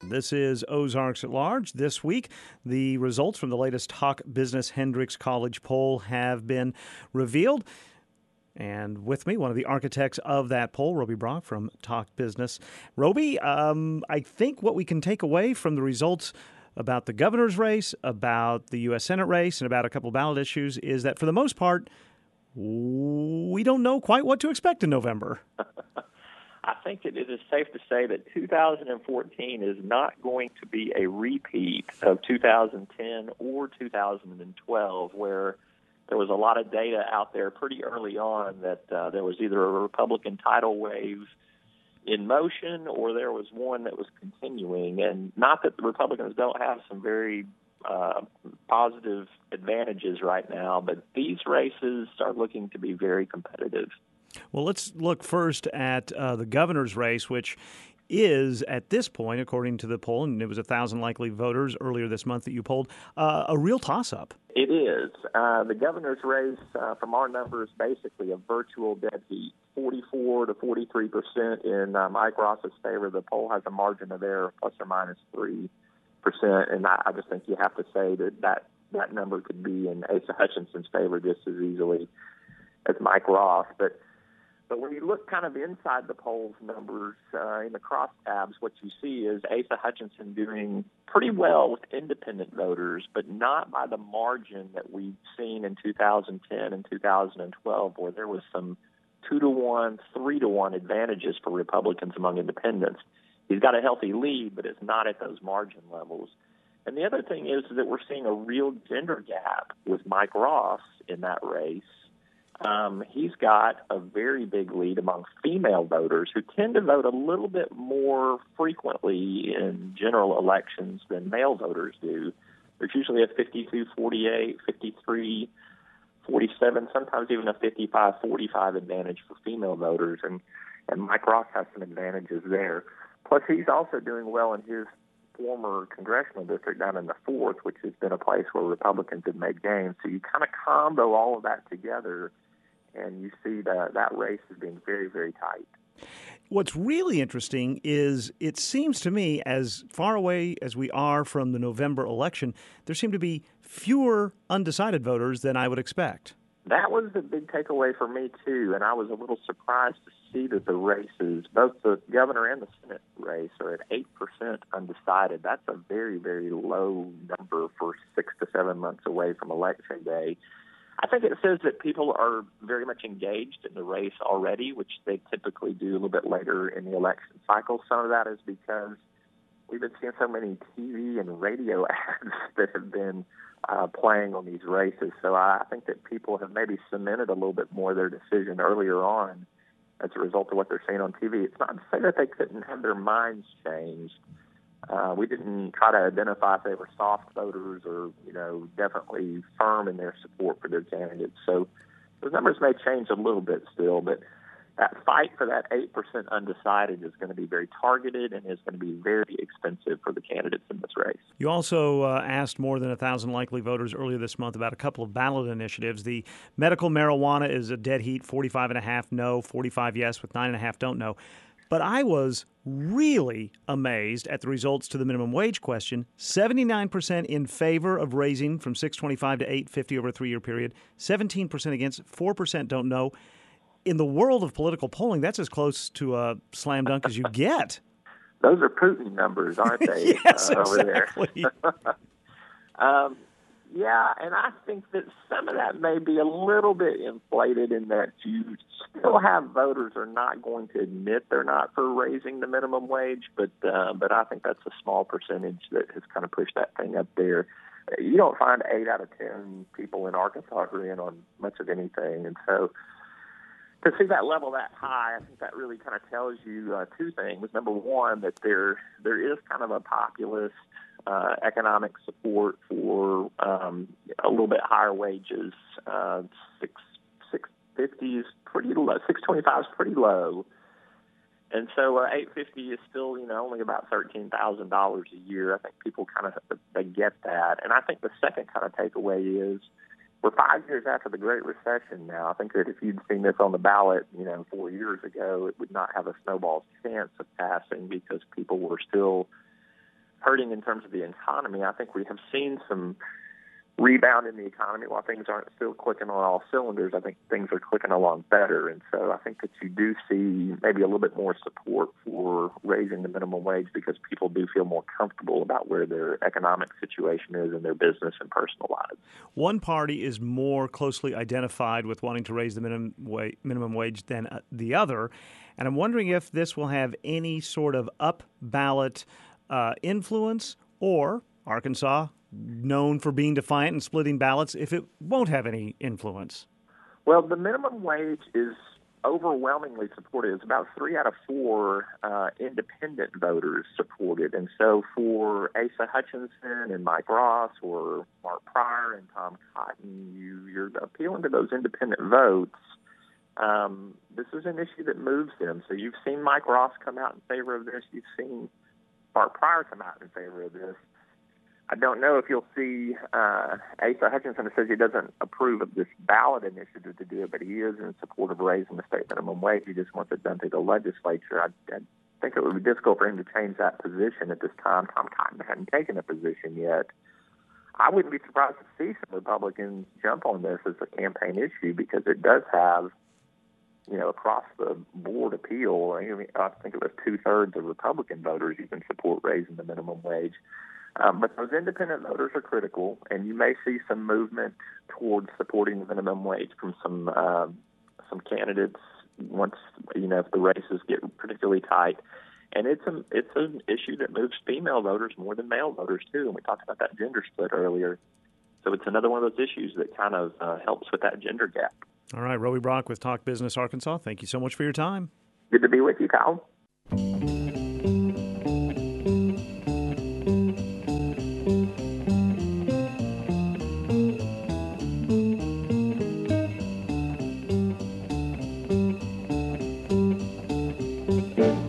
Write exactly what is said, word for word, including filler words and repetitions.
This is Ozarks at Large. This week, the results from the latest Talk Business Hendricks College poll have been revealed. And with me, one of the architects of that poll, Roby Brock from Talk Business. Roby, um, I think what we can take away from the results about the governor's race, about the U S Senate race, and about a couple of ballot issues is that for the most part, we don't know quite what to expect in November. I think that it is safe to say that two thousand fourteen is not going to be a repeat of two thousand ten or two thousand twelve, where there was a lot of data out there pretty early on that uh, there was either a Republican tidal wave in motion or there was one that was continuing. And not that the Republicans don't have some very uh, positive advantages right now, but these races are looking to be very competitive. Well, let's look first at uh, the governor's race, which is, at this point, according to the poll, and it was one thousand likely voters earlier this month that you polled, uh, a real toss-up. It is. Uh, the governor's race, uh, from our numbers, basically a virtual dead heat, forty-four to forty-three percent in uh, Mike Ross's favor. The poll has a margin of error, plus or minus three percent, and I, I just think you have to say that, that that number could be in Asa Hutchinson's favor just as easily as Mike Ross. But But when you look kind of inside the polls numbers uh, in the crosstabs, what you see is Asa Hutchinson doing pretty well with independent voters, but not by the margin that we've seen in two thousand ten and two thousand twelve, where there was some two to one, three to one advantages for Republicans among independents. He's got a healthy lead, but it's not at those margin levels. And the other thing is that we're seeing a real gender gap with Mike Ross in that race. Um, he's got a very big lead among female voters who tend to vote a little bit more frequently in general elections than male voters do. There's usually a fifty-two forty-eight, fifty-three forty-seven, sometimes even a fifty-five forty-five advantage for female voters, and, and Mike Ross has some advantages there. Plus, he's also doing well in his former congressional district down in the fourth, which has been a place where Republicans have made gains. So you kind of combo all of that together, and you see that that race is being very, very tight. What's really interesting is it seems to me, as far away as we are from the November election, there seem to be fewer undecided voters than I would expect. That was the big takeaway for me, too, and I was a little surprised to see that the races, both the governor and the Senate race, are at eight percent undecided. That's a very, very low number for six to seven months away from Election Day. I think it says that people are very much engaged in the race already, which they typically do a little bit later in the election cycle. Some of that is because we've been seeing so many T V and radio ads that have been uh, playing on these races. So I think that people have maybe cemented a little bit more their decision earlier on as a result of what they're seeing on T V. It's not to say that they couldn't have their minds changed. Uh, we didn't try to identify if they were soft voters or, you know, definitely firm in their support for their candidates. So those numbers may change a little bit still, but that fight for that eight percent undecided is going to be very targeted and is going to be very expensive for the candidates in this race. You also uh, asked more than one thousand likely voters earlier this month about a couple of ballot initiatives. The medical marijuana is a dead heat, forty-five and a half no, forty-five yes, with nine and a half don't know. But I was really amazed at the results to the minimum wage question. seventy-nine percent in favor of raising from six twenty-five to eight fifty over a three-year period, seventeen percent against, four percent don't know. In the world of political polling, that's as close to a slam dunk as you get. Those are Putin numbers, aren't they? Yes, uh, over exactly. there. um, yeah, and I think that some of that may be a little bit inflated in that you still have voters who are not going to admit they're not for raising the minimum wage, but uh, but I think that's a small percentage that has kind of pushed that thing up there. You don't find eight out of ten people in Arkansas agreeing on much of anything, and so to see that level that high, I think that really kind of tells you uh, two things. Number one, that there there is kind of a populist uh, economic support for um, a little bit higher wages. Uh, six six fifty is pretty low. Six twenty five is pretty low, and so uh, eight fifty is still, you know, only about thirteen thousand dollars a year. I think people kind of they get that, and I think the second kind of takeaway is, we're five years after the Great Recession now. I think that if you'd seen this on the ballot, you know, four years ago, it would not have a snowball's chance of passing because people were still hurting in terms of the economy. I think we have seen some rebound in the economy. While things aren't still clicking on all cylinders, I think things are clicking along better. And so I think that you do see maybe a little bit more support for raising the minimum wage because people do feel more comfortable about where their economic situation is in their business and personal lives. One party is more closely identified with wanting to raise the minimum wage, minimum wage than uh, the other. And I'm wondering if this will have any sort of up-ballot uh, influence, or Arkansas, known for being defiant and splitting ballots, if it won't have any influence? Well, the minimum wage is overwhelmingly supported. It's about three out of four uh, independent voters supported. And so for Asa Hutchinson and Mike Ross or Mark Pryor and Tom Cotton, you, you're appealing to those independent votes. Um, this is an issue that moves them. So you've seen Mike Ross come out in favor of this. You've seen Mark Pryor come out in favor of this. I don't know if you'll see uh, Asa Hutchinson says he doesn't approve of this ballot initiative to do it, but he is in support of raising the state minimum wage. He just wants it done through the legislature. I, I think it would be difficult for him to change that position at this time. Tom Cotton hadn't taken a position yet. I wouldn't be surprised to see some Republicans jump on this as a campaign issue because it does have, you know, across the board appeal. I, mean, I think it was two-thirds of Republican voters even support raising the minimum wage. Um, but those independent voters are critical, and you may see some movement towards supporting the minimum wage from some uh, some candidates once, you know, if the races get particularly tight. And it's a, it's an issue that moves female voters more than male voters, too. And we talked about that gender split earlier. So it's another one of those issues that kind of uh, helps with that gender gap. All right, Roby Brock with Talk Business Arkansas. Thank you so much for your time. Good to be with you, Kyle. Thank you.